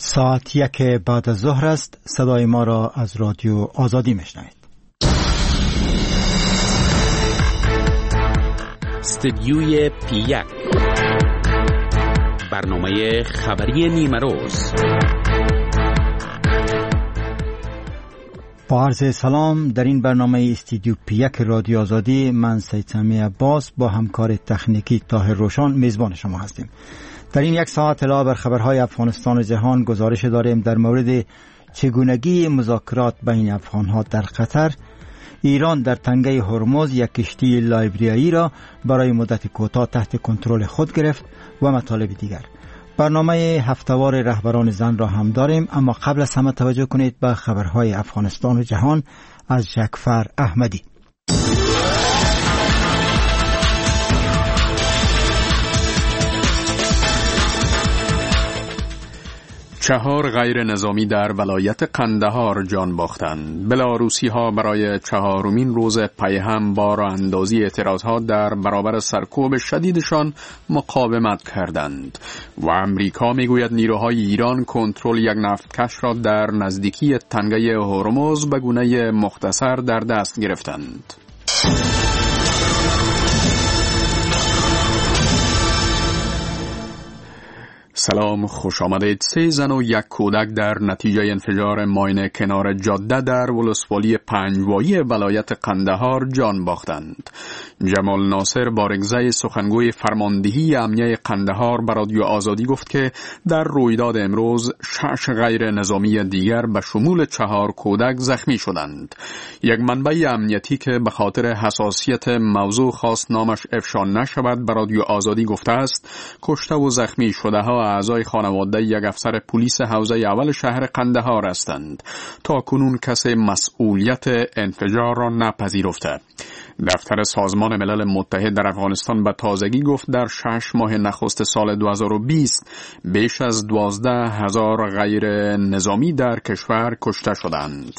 ساعت 1 بعد از ظهر است. صدای ما را از رادیو آزادی میشنوید. استدیوی پی1 برنامه خبری نیمه روز. با عرض سلام، در این برنامه استودیو پی1 رادیو آزادی من سید سمی عباس با همکار تکنیکی طاهر روشان میزبان شما هستیم. در این یک ساعت علاوه بر خبرهای افغانستان و جهان گزارش داریم در مورد چگونگی مذاکرات بین افغانها در قطر. ایران در تنگه هرمز یک کشتی لایبریایی را برای مدت کوتاه تحت کنترل خود گرفت و مطالب دیگر. برنامه هفتهوار رهبران زن را هم داریم، اما قبل از همه توجه کنید به خبرهای افغانستان و جهان از جعفر احمدی. 4 غیر نظامی در ولایت قندهار جان باختند. بلاروسی ها برای 4مین روز پی هم با راه اندازی اعتراضات در برابر سرکوب شدیدشان مقاومت کردند و امریکا میگوید نیروهای ایران کنترل یک نفتکش را در نزدیکی تنگه هرمز به گونه مختصر در دست گرفتند. سلام، خوش آمدید. 3 زن و 1 کودک در نتیجه انفجار ماین کنار جاده در ولسوالی پنجوایی ولایت قندهار جان باختند. جمال ناصر بارگزای سخنگوی فرماندهی امنیه قندهار به رادیو آزادی گفت که در رویداد امروز 6 غیر نظامی دیگر به شمول 4 کودک زخمی شدند. یک منبع امنیتی که به خاطر حساسیت موضوع خواست نامش افشا نشود به رادیو آزادی گفته است کشته و زخمی شده ها اعضای خانواده یک افسر پلیس حوزه اول شهر قندهار هستند. تا کنون کسی مسئولیت انفجار را نپذیرفته. دفتر سازمان ملل متحد در افغانستان به تازگی گفت در 6 ماه نخست سال 2020 بیش از 12,000 غیر نظامی در کشور کشته شدند.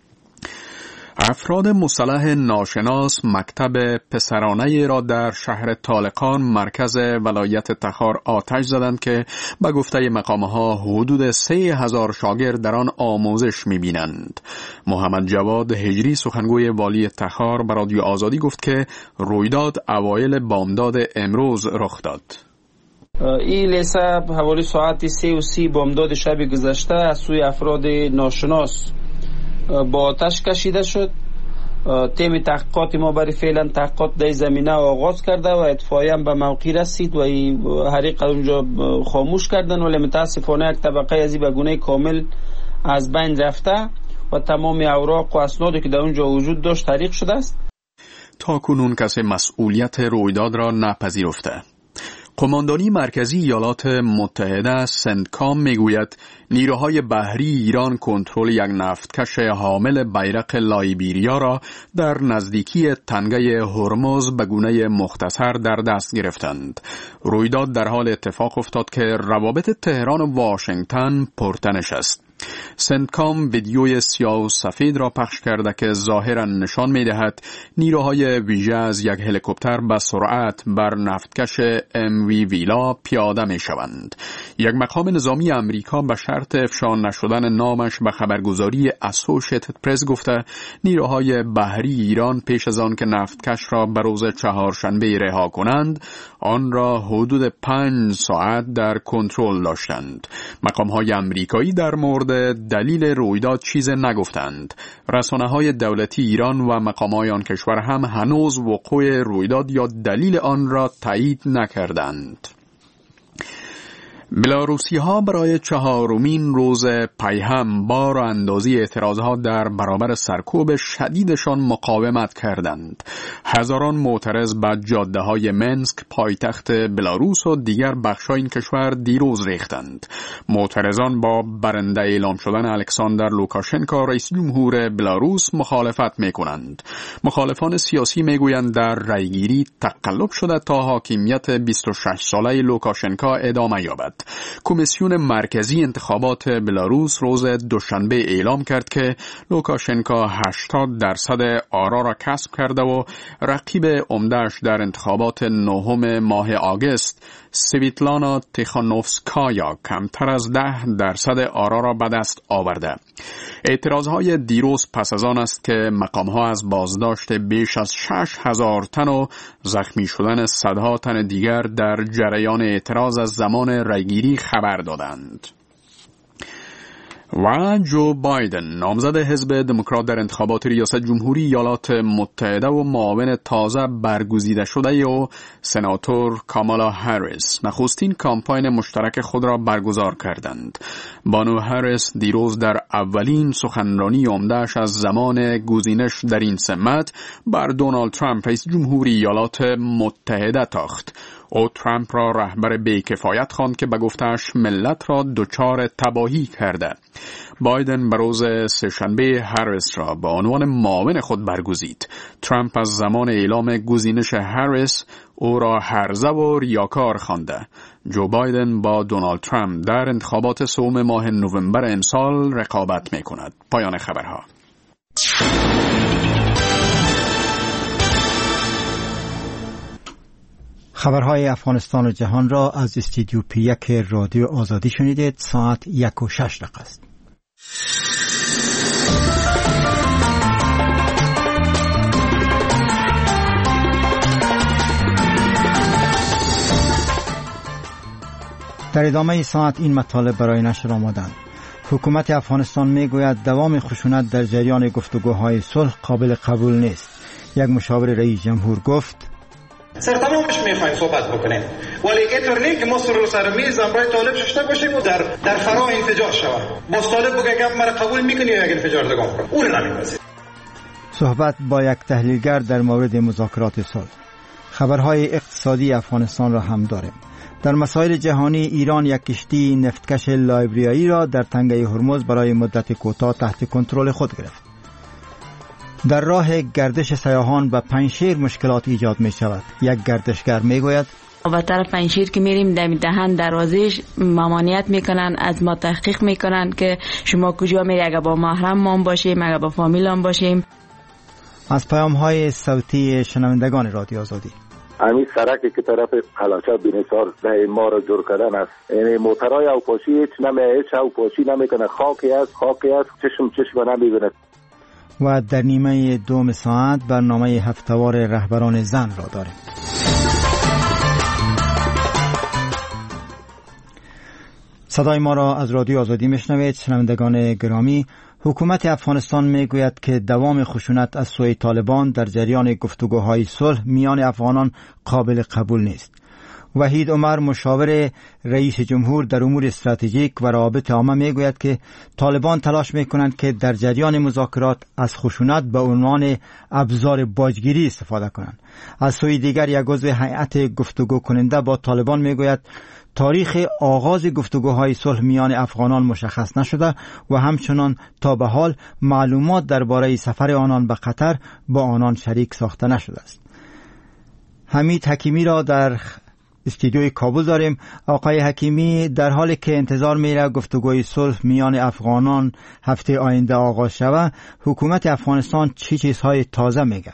افراد مسلح ناشناس مکتب پسرانه را در شهر طالقان مرکز ولایت تخار آتش زدند که به گفته مقامها حدود 3,000 شاگرد در آن آموزش می‌بینند. محمد جواد هجری سخنگوی والی تخار به رادیو آزادی گفت که رویداد اوایل بامداد امروز رخ داد. این لیسه حوالی ساعت 3:30 بامداد شب گذشته از سوی افراد ناشناس با آتش کشیده شد. تیم تحقیقات ما برای فعلا تحقیقات در زمینه آغاز کرده و اطفائیه به موقع رسید و حریق اونجا خاموش کردن، ولی متاسفانه یک طبقه از این به گونه کامل از بین رفته و تمام اوراق و اسنادی که در اونجا وجود داشت حریق شده است. تا کنون کسی مسئولیت رویداد را نپذیرفته. قماندانی مرکزی ایالات متحده سنتکام میگوید نیروهای بحری ایران کنترل یک نفتکش حامل بیرق لایبریا را در نزدیکی تنگه هرمز به گونه مختصر در دست گرفتند. رویداد در حال اتفاق افتاد که روابط تهران و واشنگتن پرتنش است. سنتکام ویدیوی سیاه و سفید را پخش کرده که ظاهرا نشان می‌دهد نیروهای ویژه از یک هلیکوپتر به سرعت بر نفتکش MV ویلا پیاده می‌شوند. یک مقام نظامی آمریکا به شرط افشا نشدن نامش به خبرگزاری اسوشیتد پرس گفته نیروهای بحری ایران پیش از آن که نفتکش را به روز چهارشنبه رها کنند آن را حدود 5 ساعت در کنترل داشتند. مقام‌های آمریکایی در مورد دلیل رویداد چیز نگفتند. رسانه‌های دولتی ایران و مقام‌های آن کشور هم هنوز وقوع رویداد یا دلیل آن را تایید نکردند. بلاروسی ها برای 4مین روز پی هم با راه اندازی اعتراضات در برابر سرکوب شدیدشان مقاومت کردند. هزاران معترض به جاده های منسک پایتخت بلاروس و دیگر بخش‌های این کشور دیروز ریختند. معترضان با برنده اعلام شدن الکساندر لوکاشنکو رئیس جمهور بلاروس مخالفت می‌کنند. مخالفان سیاسی میگویند در رأیگیری تقلب شده تا حاکمیت 26 ساله لوکاشنکو ادامه یابد. شود. کمیسیون مرکزی انتخابات بلاروس روز دوشنبه اعلام کرد که لوکاشنکو 80% آرا را کسب کرده و رقیب عمده‌اش در انتخابات 9 ماه آگوست سویتلانا تیخانوفسکایا کمتر از 10% آرا را به دست آورده. اعتراضهای دیروز پس از آن است که مقامها از بازداشت بیش از 6,000 تن و زخمی شدن صدها تن دیگر در جریان اعتراض از زمان رایگیری خبر دادند. و جو بایدن نامزد حزب دموکرات در انتخابات ریاست جمهوری ایالات متحده و معاون تازه برگزیده شده و سناتور کامالا هریس نخستین کامپاین مشترک خود را برگزار کردند. بانو هریس دیروز در اولین سخنرانی عمده‌اش از زمان گزینش در این سمت بر دونالد ترامپ رئیس جمهوری ایالات متحده تاخت. او ترامپ را رهبر بی‌کفایت خواند که به گفته‌اش ملت را دچار تباهی کرده. بایدن به روز سه‌شنبه هریس را به عنوان معاون خود برگزید. ترامپ از زمان اعلام گزینش هریس او را هرزه و ریاکار خوانده. جو بایدن با دونالد ترامپ در انتخابات 3 ماه نوامبر امسال رقابت می‌کند. پایان خبرها. خبرهای افغانستان و جهان را از استودیو پی1 رادیو آزادی شنیدید. ساعت 1:06 است. در ادامه ساعت این مطالب برای نشر آمدند. حکومت افغانستان میگوید دوام خشونت در جریان گفتگوهای صلح قابل قبول نیست. یک مشاور رئیس جمهور گفت سرتمامش میخوایم صحبت بکنیم، ولی اینطور نیست که ما سر میز امرای طالب ششته باشیم و در فرا انفجار شود. باز طالب بگه گپ مرا قبول میکنی یا انفجار دگام کنم، اون نمیپذیریم. صحبت با یک تحلیلگر در مورد مذاکرات صلح. خبرهای اقتصادی افغانستان را هم داریم. در مسائل جهانی ایران یک کشتی نفتکش لایبریایی را در تنگه هرمز برای مدت کوتاه تحت کنترل خود گرفت. در راه گردش سیاحان به پنجشیر مشکلات ایجاد می شود. یک گردشگر می گوید و طرف پنجشیر که میریم دهن دروازش ممانعت میکنن، از ما تحقیق میکنن که شما کجا میری، اگر با محرم ما باشیم، اگر با فامیل هم باشیم. از پیام های صوتی شنوندگان رادیو آزادی. همین سرکی که طرف قلاچه بینسار ده ما را جور کردن است. یعنی موترهای اوپاشی هیچ اوپاشی نمیکنه، خاکی است چشم نمیبیند. و در نیمه دوم ساعت برنامه هفته‌وار رهبران زن را داریم. صدای ما را از رادیو آزادی میشنوید. شنوندگان گرامی، حکومت افغانستان میگوید که دوام خشونت از سوی طالبان در جریان گفتگوهای صلح میان افغانان قابل قبول نیست. وحید عمر مشاور رئیس جمهور در امور استراتژیک و روابط عامه میگوید که طالبان تلاش میکنند که در جریان مذاکرات از خشونت به عنوان ابزار باجگیری استفاده کنند. از سوی دیگر یک عضو هیئت گفتگو کننده با طالبان میگوید تاریخ آغاز گفتگوهای صلح میان افغانان مشخص نشده و همچنان تا به حال معلومات درباره سفر آنان به قطر با آنان شریک ساخته نشده است. حمید حکیمی را در استودیوی کابل داریم. آقای حکیمی، در حالی که انتظار میره گفتگوی صلح میان افغانان هفته آینده آغاز شود، حکومت افغانستان چی چیزهای تازه میگه؟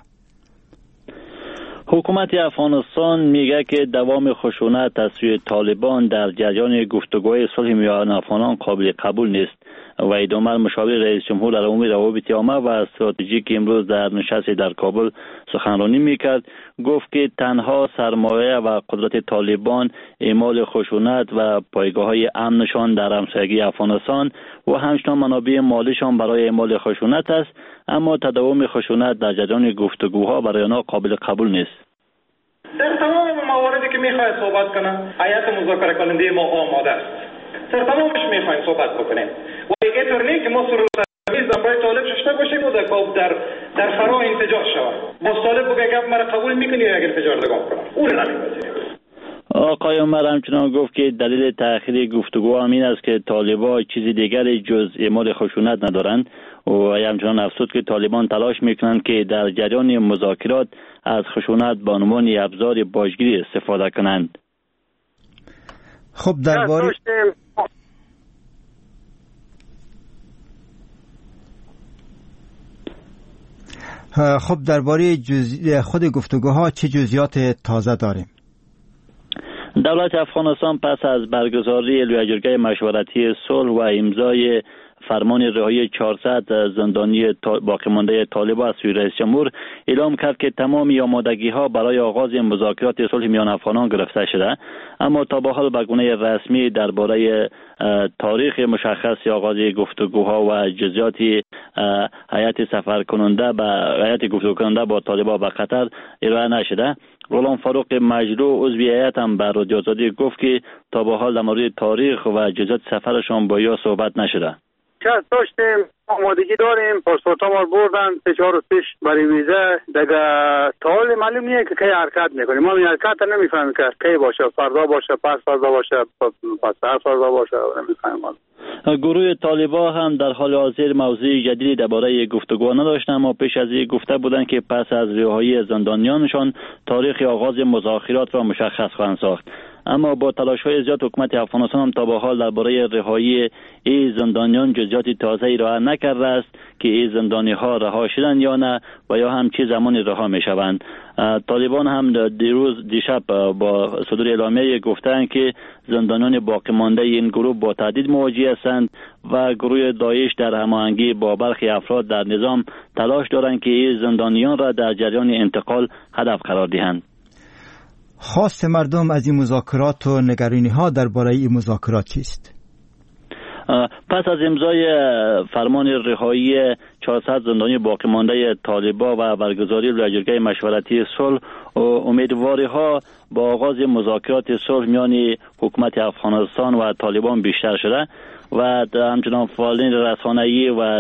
حکومت افغانستان میگه که دوام خشونت از سوی طالبان در جریان گفتگوهای صلح میان افغانان قابل قبول نیست. وحید عمر مشاور رئیس جمهور در امور روابط عامه و استراتژیک امروز در نشست در کابل سخنرانی میکرد. گفت که تنها سرمایه و قدرت طالبان اعمال خشونت و پایگاه‌های امنشان در همسایگی افغانستان و همچنین منابع مالیشان برای اعمال خشونت است، اما تداوم خشونت در جریان گفتگوها برای آنها قابل قبول نیست. در تمام مواردی که میخواهید صحبت کنم، هیئت مذاکره کننده ما آماده است. در تمامش میخوایم صحبت بکنیم، ولی اینطور نیست که ما سرمیز برای طالب ششته باشیم و در فرا انفجار شود. باز طالب بگه گپ مرا قبول میکنی یا اگر انفجار دگام کنم، اون نمیپذیریم. آقای عمر همچنان گفت که دلیل تأخیر گفتگو همین است که طالبان چیزی دیگری جز اعمال خشونت ندارند و همچنان افزود که طالبان تلاش میکنند که در جریان مذاکرات از خشونت به عنوان ابزار باجگیری استفاده کنند. خب درباره خود گفتگوها چه جزئیات تازه داریم؟ دولت افغانستان پس از برگزاری لجنه مشورتی صلح و امضای فرمان رهایی 400 زندانی باقی مانده طالبان از سوی رئیس جمهور اعلام کرد که تمامی آمادگی‌ها برای آغاز مذاکرات صلح میان افغانان گرفته شده، اما تا به حال به گونه رسمی درباره تاریخ مشخص آغاز گفتگوها و جزئیات هیئت سفرکننده با طالبان به قطر ارائه نشده. غلام فاروق مجلو عضو هیئت هم به رادیو آزادی گفت که تا به حال در مورد تاریخ و جزئیات سفرشان با یا صحبت نشده. داشتیم آمادگی داریم، پاسپورت ها ما بردن 3-4 برای ویزا دیگه. تا حال معلوم نیست که کی حرکت میکنیم. ما این حرکت نمیفهمیم که کی باشه، فردا باشه، پس فردا باشه، پس فردا باشه، نمیفهمیم. گروه طالبان هم در حال حاضر موضوع جدیدی درباره گفتگو نداشتند، اما پیش از این گفته بودند که پس از رهایی زندانیانشان تاریخ آغاز مذاکرات را مشخص خواهند ساخت. اما با تلاش‌های زیاد حکومت افغانستان هم تا به حال درباره رهایی این زندانیان جزئیات تازه‌ای را نکرده است که این زندانی‌ها رها شدند یا نه و یا هم چه زمانی رها می‌شوند. طالبان هم دیشب با صدور اعلامیه گفتند که زندانیان باقی مانده این گروه با تهدید مواجه هستند و گروه داعش در هماهنگی با برخی افراد در نظام تلاش دارند که این زندانیان را در جریان انتقال هدف قرار دهند. خواست مردم از این مذاکرات و نگرانی ها درباره این مذاکرات چیست؟ پس از امضای فرمان رهایی 400 زندانی باقی مانده طالبان و برگزاری لجنه مشورتی صلح، امیدواری ها با آغاز مذاکرات صلح میان حکومت افغانستان و طالبان بیشتر شده و همچنان فعالین رسانه‌ای و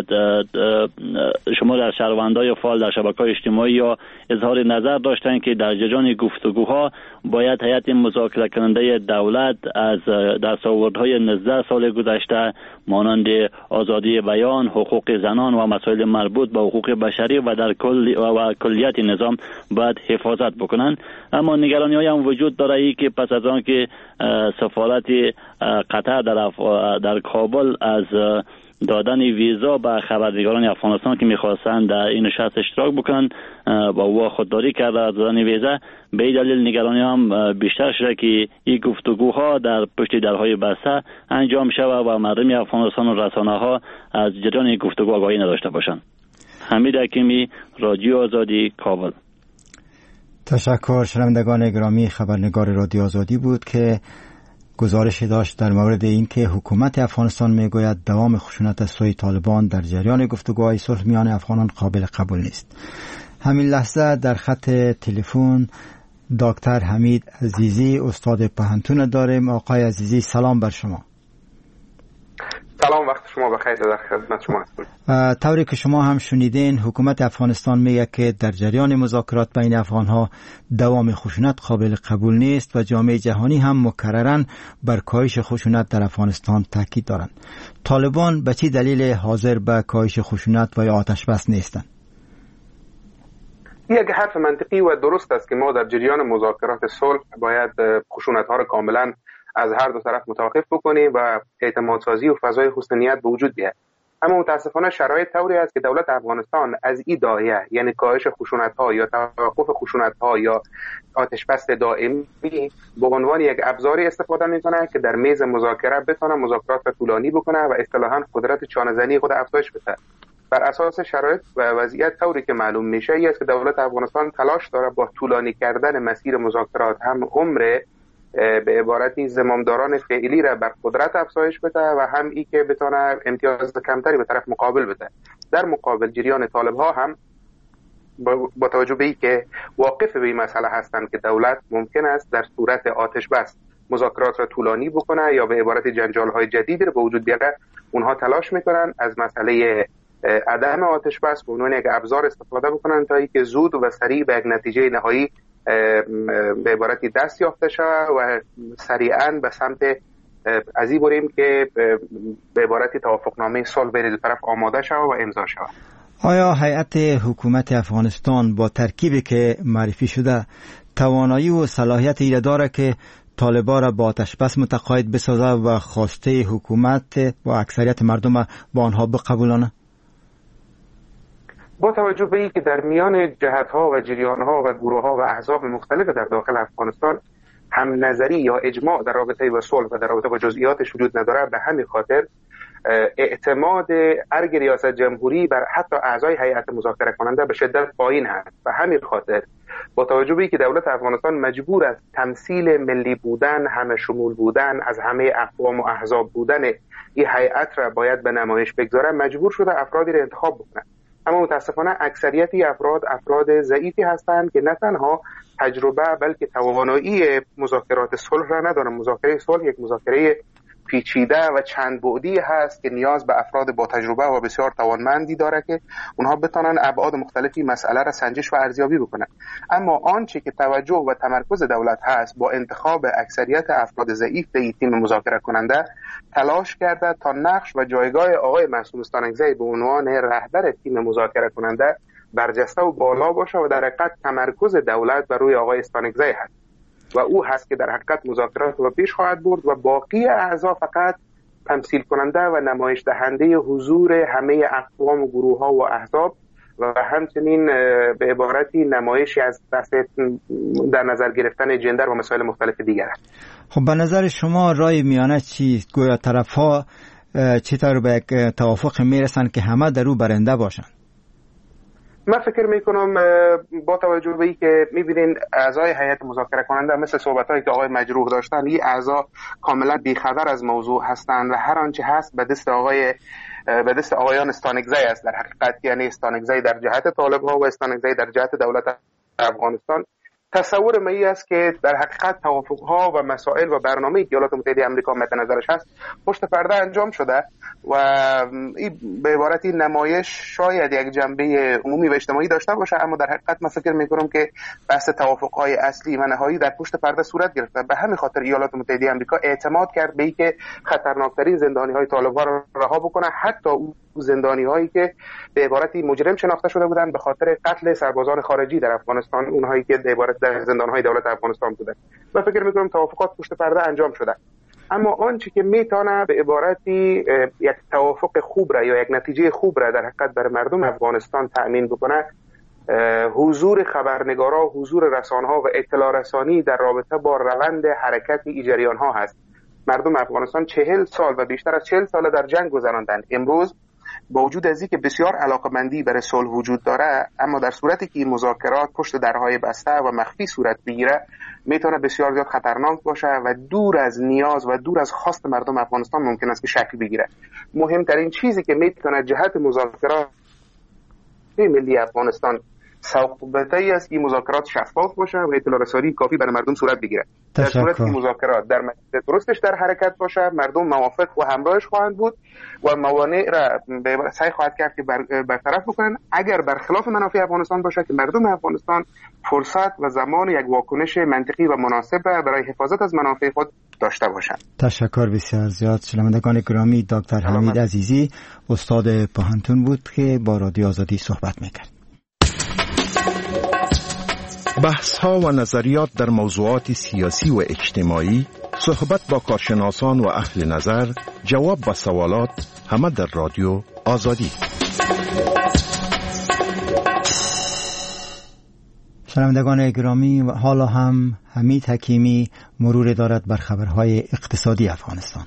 شمار از شهروندان فعال در شبکه‌های اجتماعی یا اظهار نظر داشتند که در جریان گفتگوها باید هیئت مذاکره کننده دولت از دستاوردهای 19 سال گذشته مانند آزادی بیان، حقوق زنان و مسائل مربوط به حقوق بشری و در کلیت نظام باید حفاظت بکنند. اما نگرانی‌های هم وجود داره که پس از آن که سفارت قطر در کابل از دادن ویزا به خبرنگاران افغانستان که می‌خواستند در این نشست اشتراک بکنند با او خودداری کرده از دادن ویزا، به این دلیل نگرانی هم بیشتر شده که این گفتگوها در پشت درهای بسته انجام شود و مردم افغانستان و رسانه‌ها از جریان این گفتگو آگاهی نداشته باشند. حمید حکیمی، رادیو آزادی، کابل. تشکر. شنوندگان گرامی، خبرنگار رادیو آزادی بود که گزارشی داشت در مورد اینکه حکومت افغانستان میگوید دوام خشونت از سوی طالبان در جریان گفتگوهای صلح میان افغانان قابل قبول نیست. همین لحظه در خط تلفن دکتر حمید عزیزی استاد پهنتون داریم. آقای عزیزی سلام بر شما. سلام، وقت شما بخیر، در خدمت شما هستم. طوری که شما هم شنیدین حکومت افغانستان میگه که در جریان مذاکرات بین افغانها دوام خشونت قابل قبول نیست و جامعه جهانی هم مکرراً بر کاهش خشونت در افغانستان تاکید دارند. طالبان به چه دلیل حاضر به کاهش خشونت و یا آتش بس نیستند؟ یک حرف منطقی و درست است که ما در جریان مذاکرات صلح باید خشونت‌ها را کاملاً از هر دو طرف متوقف بکنیم و اعتمادسازی و فضای حسن نیت به وجود بیاید. اما متاسفانه شرایط طوری است که دولت افغانستان از این داعیه، یعنی کاهش خشونت‌ها یا توقف خشونت‌ها یا آتش بس دائمی، به عنوان یک ابزاری استفاده می‌کنه که در میز مذاکره بتونه مذاکرات را طولانی بکنه و اصطلاحاً قدرت چانه‌زنی خود افزایش بده. بر اساس شرایط و وضعیت طوری که معلوم میشه است که دولت افغانستان تلاش داره با طولانی کردن مسیر مذاکرات هم عمر به عبارتی زمامداران فعلی را بر قدرت افزایش بده و هم ای که بتونه امتیاز کمتری به طرف مقابل بده. در مقابل جریان طالب ها هم با توجه به ای که واقف به این مسئله هستند که دولت ممکن است در صورت آتش بس مذاکرات را طولانی بکنه یا به عبارت جنجال های جدیدی را به وجود بیاره، اونها تلاش میکنن از مسئله عدم آتش بس به عنوان یک ابزار استفاده بکنن تا اینکه زود و سریع به یک نتیجه نهایی به عبارتی دست یافته شود و سریعاً به سمت از این بریم که به عبارتی توافقنامه صلح بین دو طرف آماده شود و امضا شود. آیا هیئت حکومت افغانستان با ترکیبی که معرفی شده توانایی و صلاحیت ایره داره که طالبان را با آتش بس متقاعد بسازه و خواسته حکومت و اکثریت مردم با آنها بقبولانه؟ با توجه به اینکه در میان جهت‌ها و جریان‌ها و گروه‌ها و احزاب مختلف در داخل افغانستان هم نظری یا اجماع در رابطه با صلح و در رابطه با جزئیاتش وجود نداره، به همین خاطر اعتماد ارگ ریاست جمهوری بر حتی اعضای هیئت مذاکره کننده به شدت پایین هست. و همین خاطر با توجه به اینکه دولت افغانستان مجبور است تمثیل ملی بودن، همه شمول بودن، از همه اقوام و احزاب بودن این هیئت را باید به نمایش بگذاره، مجبور شده افرادی را انتخاب بکنه. اما متاسفانه اکثریت افراد ضعیفی هستند که نه تنها تجربه بلکه توانایی مذاکرات صلح را ندارند. مذاکره صلح یک مذاکره پیچیده و چند بعدی هست که نیاز به افراد با تجربه و بسیار توانمندی داره که اونها بتونن ابعاد مختلفی مسئله را سنجش و ارزیابی بکنن. اما آنچه که توجه و تمرکز دولت هست با انتخاب اکثریت افراد ضعیف در تیم مذاکره کننده تلاش کرده تا نقش و جایگاه آقای معصوم استانکزی به عنوان رهبر تیم مذاکره کننده برجسته و بالا باشه و در حقیقت تمرکز دولت بر روی آقای استانکزی هست و او هست که در حقیقت مذاکرات رو پیش خواهد برد و باقی اعضا فقط تمثیل کننده و نمایش دهنده حضور همه اقوام و گروه ها و احزاب و همچنین به عبارتی نمایشی از در نظر گرفتن جندر و مسائل مختلف دیگر است. خب به نظر شما رای میانه چیست؟ گویا طرف‌ها چطور به یک توافق میرسن که همه در او برنده باشن؟ من فکر میکنم با توجه به این که میبینین اعضای هیئت مذاکره کننده مثل صحبتایی که آقای مجروح داشتن، این اعضا کاملا بیخبر از موضوع هستند و هر آنچه هست به دست آقایان استانکزی است در حقیقت. یعنی استانکزی در جهت طالب‌ها و استانکزی در جهت دولت افغانستان. تصور من است که در حقیقت توافق‌ها و مسائل و برنامه‌ای که ایالات متحده آمریکا مد نظرش هست پشت پرده انجام شده و این به عبارتی نمایش شاید یک جنبه عمومی و اجتماعی داشته باشه، اما در حقیقت من فکر می‌کنم که بحث توافق‌های اصلی و نهایی در پشت پرده صورت گرفته. به همین خاطر ایالات متحده آمریکا اعتماد کرد به اینکه خطرناکترین زندانی‌های طالبان را رها بکنه، حتی اون زندانی‌هایی که به عبارتی مجرم شناخته شده بودند به خاطر قتل سربازان خارجی در افغانستان، اونهایی که به عبارت در زندان‌های دولت افغانستان بودند. من فکر می‌کنم توافقات پشت پرده انجام شده، اما آنچه که میتونه به عبارتی یک توافق خوب را یا یک نتیجه خوب را در حقیقت بر مردم افغانستان تأمین بکنه حضور خبرنگارا، حضور رسانه‌ها و اطلاع رسانی در رابطه با روند حرکت این جریان‌ها هست. مردم افغانستان 40 سال و بیشتر از 40 سال در جنگ گذراندن. امروز با وجود از اینکه بسیار علاقمندی برای صلح وجود داره، اما در صورتی که این مذاکرات پشت درهای بسته و مخفی صورت بگیره میتونه بسیار زیاد خطرناک باشه و دور از نیاز و دور از خواست مردم افغانستان ممکن است که شکل بگیره. مهمترین چیزی که میتونه جهت مذاکرات ملی افغانستان ثابتی است این مذاکرات شفاف باشه و اطلاع رسانی کافی برای مردم صورت بگیره. در صورتی که مذاکرات در مسیر درستش در حرکت باشه مردم موافق و همراهش خواهند بود و موانع را سعی خواهد کرد که برطرف بکنن. اگر برخلاف منافع افغانستان باشه که مردم افغانستان فرصت و زمان یک واکنش منطقی و مناسب برای حفاظت از منافع خود داشته باشند. تشکر بسیار زیاد. شنوندگان گرامی، دکتر حمید عزیزی استاد پوهنتون بود که با رادیو آزادی صحبت میکرد. بحث ها و نظریات در موضوعات سیاسی و اجتماعی، صحبت با کارشناسان و اهل نظر، جواب به سوالات، همه در رادیو آزادی. شنوندگان گرامی، حالا هم حمید حکیمی مرور دارد بر خبرهای اقتصادی افغانستان.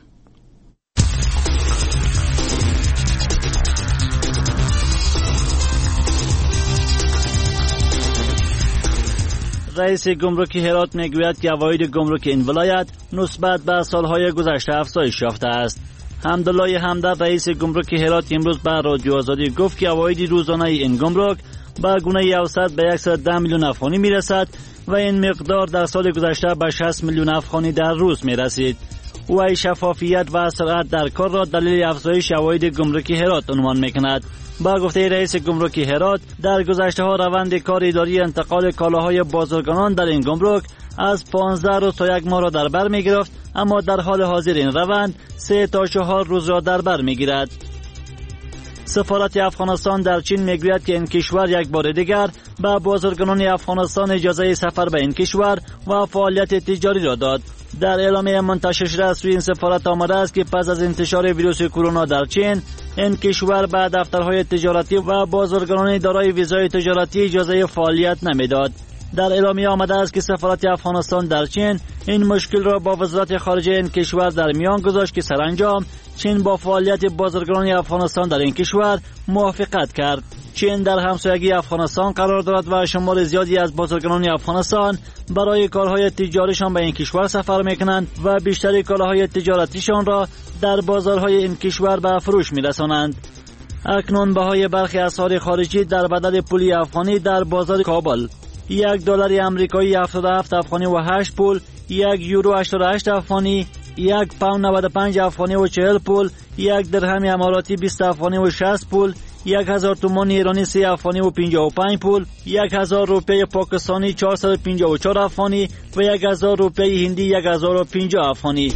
رئیس گمرک هرات میگوید که عواید گمرک این ولایت نسبت به سالهای گذشته افزایش یافته است. حمدالله همدرد رئیس گمرک هرات امروز به رادیو آزادی گفت که عواید روزانه این گمرک به گونه اوسط به 110 میلیون افغانی میرسد و این مقدار در سال گذشته به 60 میلیون افغانی در روز میرسید. او شفافیت و سرعت در کار را دلیل افزایش عواید گمرک هرات عنوان میکند. با گفته رئیس گمرک هرات، در گذشته ها روند کار اداری انتقال کالاهای بازرگانان در این گمرک از 15 روز تا 1 ماه را در بر می گرفت، اما در حال حاضر این روند 3 تا 4 روز را در بر می گیرد. سفارت افغانستان در چین میگوید که این کشور یک بار دیگر به بازرگانان افغانستان اجازه سفر به این کشور و فعالیت تجاری را داد. در اعلامیه منتشر شده از سوی این سفارت آمده است که پس از انتشار ویروس کرونا در چین، این کشور به دفترهای تجارتی و بازرگانان دارای ویزای تجارتی اجازه فعالیت نمیداد. در اعلامیه آمده است که سفارت افغانستان در چین این مشکل را با وزارت خارجه این کشور در میان گذاشت که سرانجام چین با فعالیت بازرگانان افغانستان در این کشور موافقت کرد. چین در همسایگی افغانستان قرار دارد و شمار زیادی از بازرگانان افغانستان برای کارهای تجاریشان به این کشور سفر میکنند و بیشتر کالاهای تجارتیشان را در بازارهای این کشور به فروش میرسانند. اکنون بهای برخی اسعار خارجی در بدل پولی افغانی در بازار کابل: $1 آمریکایی 77 افغانی و 8 پول، €1 88 افغانی، £1 95 افغانی و 40 پول، $1 درهم اماراتی 20 افغانی و 60 پول، 1000 تومان ایرانی 3 افغانی و 55 پول، 1000 روپیه پاکستانی 454 افغانی و 1000 روپیه هندی 1050 افغانی.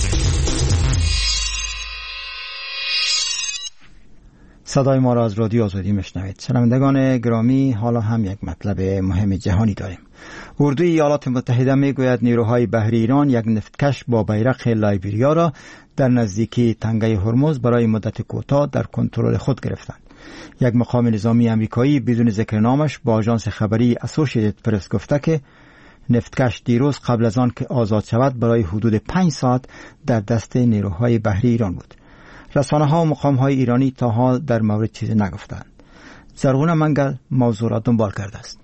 صدای ما را از رادیو آزادی میشنوید. شنوندگان گرامی، حالا هم یک مطلب مهم جهانی داریم. اردوی ایالات متحده میگوید نیروهای بحری ایران یک نفتکش با بیرق لایبریا را در نزدیکی تنگه هرمز برای مدت کوتاه در کنترل خود گرفتند. یک مقام نظامی آمریکایی بدون ذکر نامش با آژانس خبری اسوسییتد پرس گفته که نفتکش دیروز قبل از آن که آزاد شود برای حدود 5 ساعت در دست نیروهای بحری ایران بود. رسانه‌ها و مقام‌های ایرانی تا حال در مورد چیزی نگفتند. زرغون منگل موضوع را دنبال کرده است.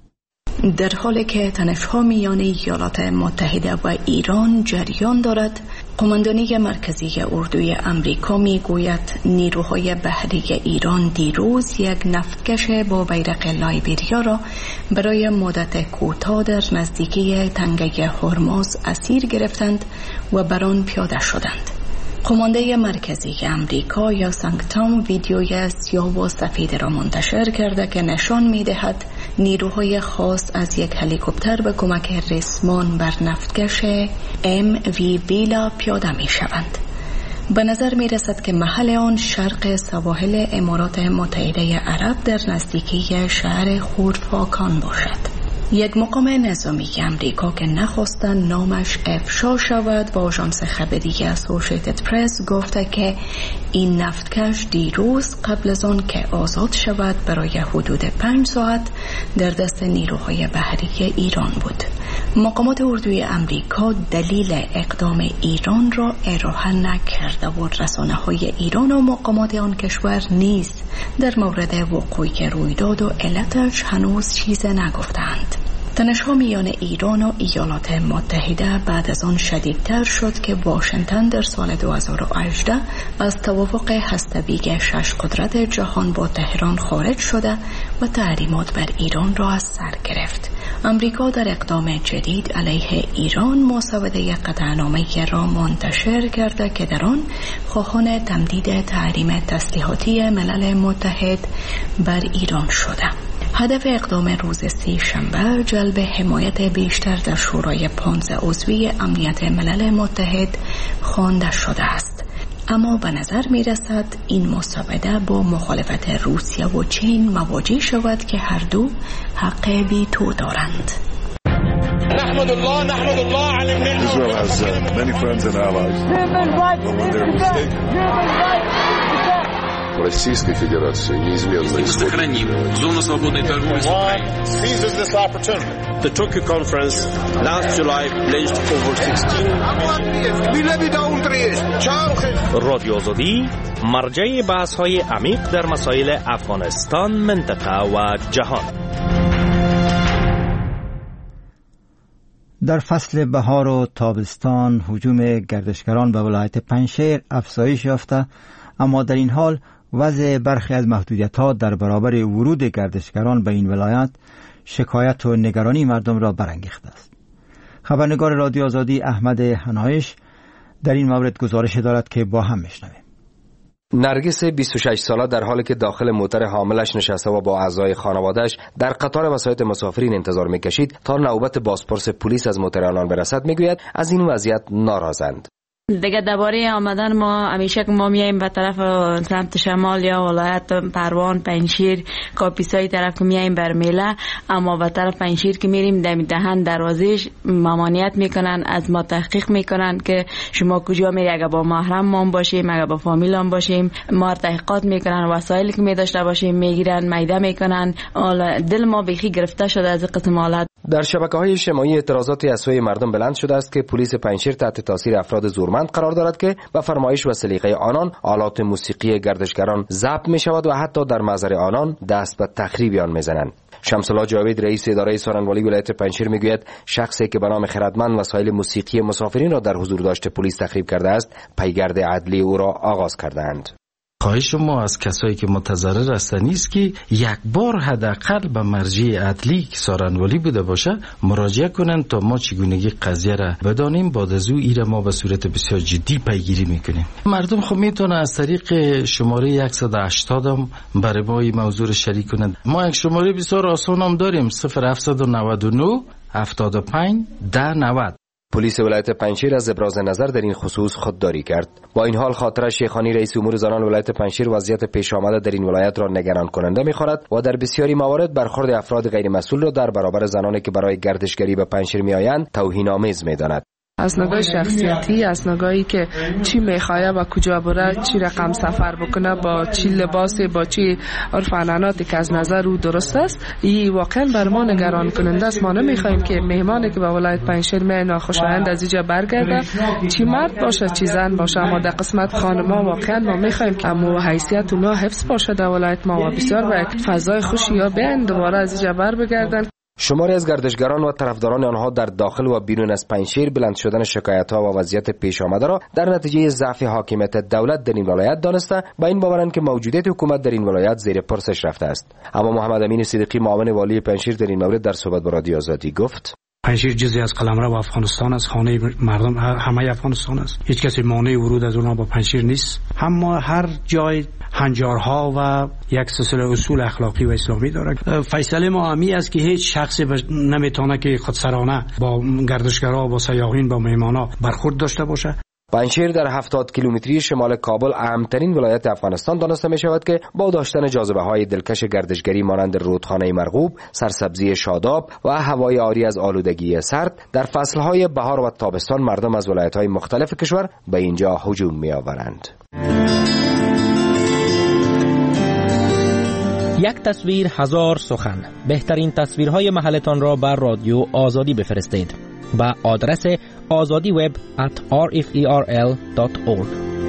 در حالی که تنش‌ها میان ایالات متحده و ایران جریان دارد، قماندانی مرکزی اردوی آمریکا میگوید نیروهای بحری ایران دیروز یک نفتکش با بیرق لایبریا را برای مدت کوتاه در نزدیکی تنگه هرمز اسیر گرفتند و بر آن پیاده شدند. قمانده مرکزی امریکا یا سانکتام ویدیوی سیاه و سفید را منتشر کرده که نشان می‌دهد نیروهای خاص از یک هلیکوپتر به کمک ریسمان بر نفتکش MV ویلا پیاده می‌شوند. به نظر می‌رسد که محل آن شرق سواحل امارات متحده عرب در نزدیکی شهر خورفاکان باشد. یک مقام نظامی امریکا که نخواستند نامش افشا شود با آژانس خبری اسوسییتد پرس گفته که این نفتکش دیروز قبل از آن که آزاد شود برای حدود 5 ساعت در دست نیروهای بحری ایران بود. مقامات اردوی امریکا دلیل اقدام ایران را ارائه نکرده و رسانه‌های ایران و مقامات آن کشور نیز در مورد وقوع رویداد و علتش هنوز چیز نگفتند. تنش‌ها میان ایران و ایالات متحده بعد از آن شدیدتر شد که واشنگتن در سال 2018 از توافق هسته‌ای 6 قدرت جهان با تهران خارج شده و تحریمات بر ایران را از سر گرفت. امریکا در اقدام جدید علیه ایران مسوده قطعنامه‌ای را منتشر کرده که در آن خواهان تمدید تحریم تسلیحاتی ملل متحد بر ایران شده. هدف اقدام روز 3 شنبه جلب حمایت بیشتر در شورای 15 عضوی امنیت ملل متحد خوانده شده است. اما به نظر می رسد این مسوده با مخالفت روسیه و چین مواجه شود که هر دو حق ویتو دارند. نحمد الله على Israel has many friends and allies. But when they're mistaken. Российской Федерации неизменно сохраним зону свободной торговли с Украиной. Seizes this opportunity. The Tokyo conference last July pledged over 16 رادیو آزادی مرجع بحث‌های عمیق در مسائل افغانستان، منطقه و جهان. در فصل بهار و تابستان هجوم گردشگران به ولایت پنجشیر افزایش یافته، اما در این حال وضع برخی از محدودیت‌ها در برابر ورود گردشگران به این ولایت شکایت و نگرانی مردم را برانگیخته است. خبرنگار رادیو آزادی احمد حنایش در این مورد گزارش دارد که با هم میشنویم. نرگس 26 ساله در حالی که داخل موتر حاملش نشسته و با اعضای خانواده‌اش در قطار وسایط مسافرین انتظار می‌کشید تا نوبت بازپرس پلیس از موتر آنان برسد، میگوید از این وضعیت ناراضند. دیگه درباره آمدن ما همیشه که ما میایم به طرف سمت شمال یا ولایت پروان، پنجشیر، کاپیسای طرف که میایم بر میله، اما به طرف پنجشیر که میریم دهن دروازش ممانعت میکنن، از ما تحقیق میکنن که شما کجا میری، اگه با محرم ما باشیم، اگه با فامیل هم باشیم، ما تحقیقات میکنن، وسایلی که می داشته باشیم میگیرن، میده میکنن. دل ما بیخی گرفته شده از قسم حالت. در شبکه‌های اجتماعی اعتراضاتی از سوی مردم بلند شده است که پلیس پنجشیر تحت تاثیر افراد زورمند قرار دارد که به فرمایش و سلیقه آنان آلات موسیقی گردشگران ضبط می شود و حتی در محضر آنان دست به تخریب آن میزنند. شمس الله جاوید رئیس اداره سارنوالی ولایت پنجشیر میگوید شخصی که به نام خردمند وسایل موسیقی مسافرین را در حضور داشته پلیس تخریب کرده است، پیگرد عدلی او را آغاز کردند. خواهش ما از کسایی که متضرر هستند است که یک بار حداقل به مرجع عدلی که سارنوالی بوده باشه مراجعه کنند تا ما چگونگی قضیه را بدانیم. بعد از او ایره ما به صورت بسیار جدی پیگیری میکنیم. مردم خب میتونه از طریق شماره 180 هم برای ما این موضوع را شریک کنند. ما یک شماره بسیار آسان هم داریم، 0799 75 1090. پلیس ولایت پنجشیر از ابراز نظر در این خصوص خودداری کرد. با این حال خاطره شیخانی رئیس امور زنان ولایت پنجشیر وضعیت پیش آمده در این ولایت را نگران کننده می‌خواند و در بسیاری موارد برخورد افراد غیر مسئول را در برابر زنانی که برای گردشگری به پنجشیر میآیند توهین‌آمیز می‌داند. از نگاه شخصیتی، از نگاهی که چی میخواه و کجا بره، چی رقم سفر بکنه، با چی لباسی، با چی عرف عنعناتی که از نظر او درست است، این واقعا بر ما نگران کننده است. ما نمیخوایم که مهمانی که به ولایت پنجشیر می ناخوشایند از اینجا برگرده، چی مرد باشه چی زن باشه، اما در قسمت خانما واقعا ما میخوایم که امو حیثیت اونا حفظ باشه در ولایت ما و بسیار به فضای خوشی یا بیان دوباره از اینجا بر بگردن. شماری از گردشگران و طرفداران آنها در داخل و بیرون از پنجشیر بلند شدن شکایت‌ها و وضعیت پیش آمده را در نتیجه ضعف حاکمیت دولت در این ولایت دانسته با این باورند که موجودیت حکومت در این ولایت زیر پرسش رفته است. اما محمد امین صدیقی معاون والی پنجشیر در این مورد در صحبت با رادیو آزادی گفت: پنجشیر جزئی از قلمرو افغانستان است، خانه مردم همه افغانستان است. هیچ کسی مانع ورود از اونها با پنجشیر نیست. اما هر جای هنجارها و یک سلسله اصول اخلاقی و اسلامی داره. فیصله ما همی است که هیچ شخصی نمیتونه که خودسرانه با گردشگرها، با سیاحین، با مهمانا برخورد داشته باشه. پنجشیر در 70 کیلومتری شمال کابل اهمترین ولایت افغانستان دانسته می شود که با داشتن جاذبه های دلکش گردشگری مانند رودخانه مرغوب، سرسبزی شاداب و هوای عاری از آلودگی سرد، در فصل های بهار و تابستان مردم از ولایت های مختلف کشور به اینجا هجوم می آورند. یک تصویر هزار سخن. بهترین تصویرهای محلتان را بر رادیو آزادی بفرستید به آدرس azadiweb@rferl.org.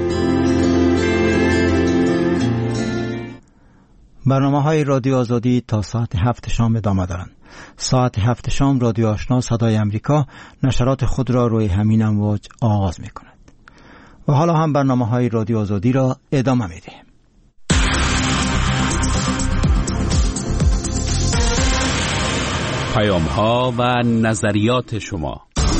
برنامه‌های رادیو آزادی تا ساعت 7 شام ادامه دارند. ساعت 7 شام رادیو آشنا صدای امریکا نشرات خود را روی همین امواج آغاز می‌کند. و حالا هم برنامه‌های رادیو آزادی را ادامه می‌دهیم. پیام‌ها و نظریات شما.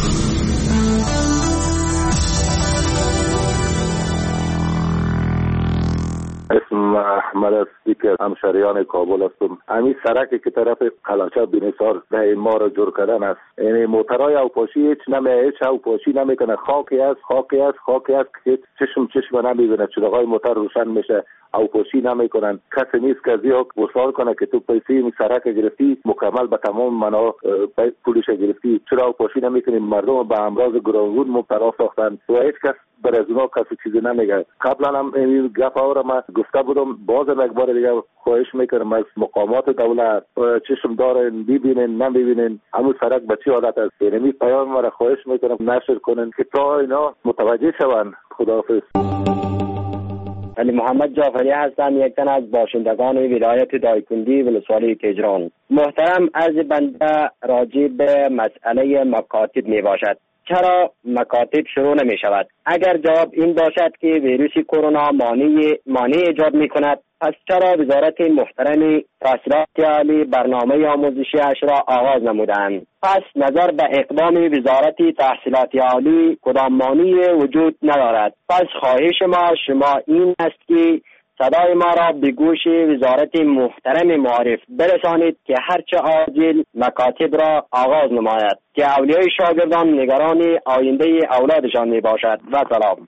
اسم احمد است که همشهریان کابل هستم. همین سرکی که طرف قلاچه بینسار ده ما را جور کردن است. یعنی موترهای اوپاشی هیچ اوپاشی نمیکنه. خاکی است که چشم نمیبینه. چراغای موتر روشن میشه، اوپاشی نمیکنن. کسی نیست که از یک وصال کنه که تو پیسه این سرک گرفتی مکمل به تمام معنا پولش گرفتی، چرا اوپاشی نمیکنی؟ مردم به امراض گوناگون مبتلا ساختن و هیچ کس بر از اونا کسی چیزی نمیگه. قبلا هم این گپ ها را من گفته بودم، بازم یک بار دیگه خواهش میکنم از مقامات دولت چشم دارن، ببینن نمیبینن همون سرک به چه حالت است. یعنی پیام ما را خواهش میکنم نشر کنن که تا اینا متوجه شون. خداحافظ. علی محمد جعفری هستم، یک تن از باشندگان ولایت دایکنی ولسوالی تهران. محترم، عرض بنده راجع به مسئله مکاتب می باشد. چرا مکاتب شروع نمی شود؟ اگر جواب این باشد که ویروس کرونا مانع ایجاد می کند، پس چرا وزارت محترم تحصیلات عالی برنامه آموزشی اش را آغاز نمودند؟ پس نظر به اقدام وزارت تحصیلات عالی کدام مانعی وجود ندارد. پس خواهش ما شما این است که صدای ما را به گوش وزارت محترم معارف برسانید که هرچه عاجل مکاتب را آغاز نماید که اولیای شاگردان نگران آینده اولادشان می باشد. و سلام.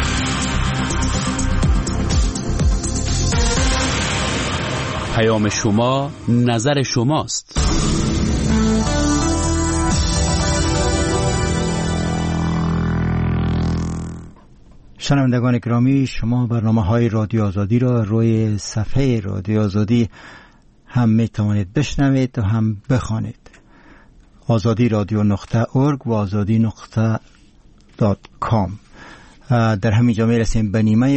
پیام شما نظر شماست. شنوندگان گرامی، شما برنامه‌های رادیو آزادی را روی صفحه رادیو آزادی هم میتوانید بشنوید و هم بخوانید. azadi.org و azadi.com. در همین جا میرسیم به نیمه